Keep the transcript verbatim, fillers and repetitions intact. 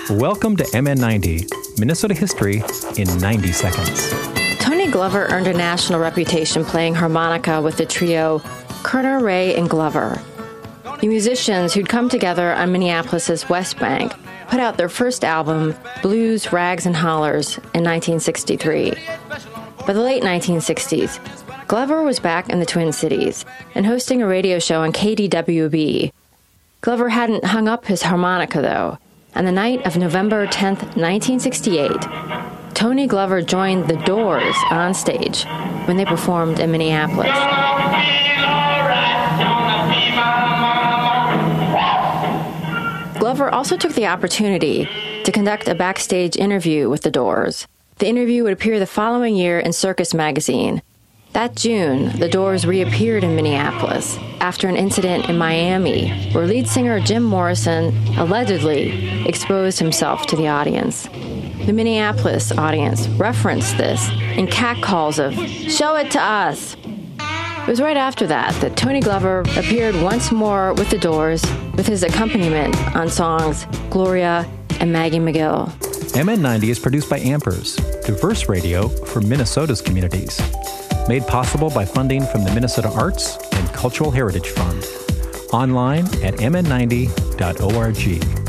Welcome to M N ninety, Minnesota History in ninety seconds. Tony Glover earned a national reputation playing harmonica with the trio Kerner, Ray, and Glover. The musicians who'd come together on Minneapolis's West Bank put out their first album, Blues, Rags, and Hollers, in nineteen sixty-three. By the late nineteen sixties, Glover was back in the Twin Cities and hosting a radio show on K D W B. Glover hadn't hung up his harmonica, though. On the night of November tenth, nineteen sixty-eight, Tony Glover joined The Doors on stage when they performed in Minneapolis. Glover also took the opportunity to conduct a backstage interview with The Doors. The interview would appear the following year in Circus magazine. That June, The Doors reappeared in Minneapolis after an incident in Miami where lead singer Jim Morrison allegedly exposed himself to the audience. The Minneapolis audience referenced this in catcalls of, "Show it to us!" It was right after that that Tony Glover appeared once more with The Doors with his accompaniment on songs Gloria and Maggie McGill. M N ninety is produced by Ampers, diverse radio for Minnesota's communities. Made possible by funding from the Minnesota Arts and Cultural Heritage Fund. Online at m n ninety dot org.